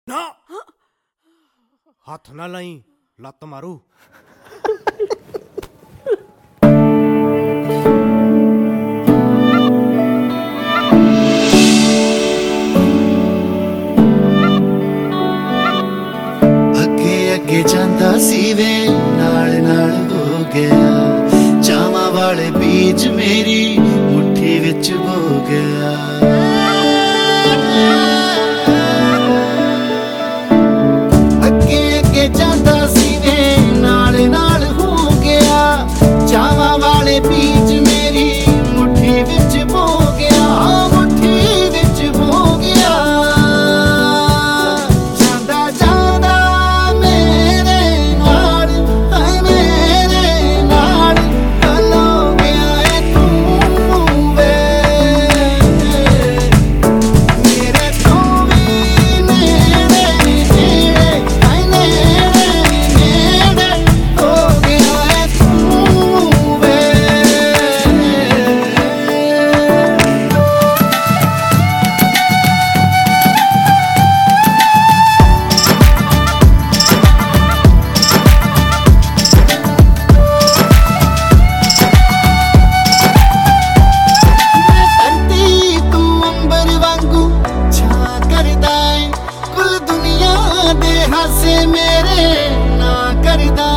ਨਾ ਹੱਥ ਨਾ ਲਾਈ, ਲੱਤ ਮਾਰੂ। ਅੱਗੇ ਜਾਂਦਾ ਸੀ ਵੇ ਨਾਲ ਨਾਲ ਹੋ ਗਿਆ, ਚਾਵਾਂ ਵਾਲੇ ਬੀਜ ਮੇਰੀ ਮੁੱਠੀ ਵਿੱਚ ਹੋ ਗਿਆ। ਅੱਗੇ ਜਾਂਦਾ ਸੀ ਵੇ ਨਾਲ ਨਾਲ ਹੋ ਗਿਆ, ਚਾਵਾਂ ਵਾਲੇ ਬੀਜ ਮੇਰੀ ਮੁੱਠੀ ਵਿੱਚ ਹੋ ਗਿਆ, ਮੁੱਠੀ ਵਿੱਚ ਹੋ ਗਿਆ। ਜਾਂਦਾ ਜਾਂਦਾ ਮੇਰੇ ਨਾਲ ਹੋ ਗਿਆ ਏ ਤੂੰ ਵੇ, ਮੇਰੇ ਤੋਂ ਵੀ ਨੇੜੇ ਨੇੜੇ ਹੋ ਗਿਆ ਏ ਤੂੰ ਵੇ। ਧਰਤੀ ਤੂੰ ਅੰਬਰ ਵਾਂਗੂ ਛਾਂ ਕਰਦਾ ਏ, ਕੁੱਲ ਦੁਨੀਆ ਦੇ ਹਾਸੇ ਮੇਰੇ ਨਾ ਕਰਦਾ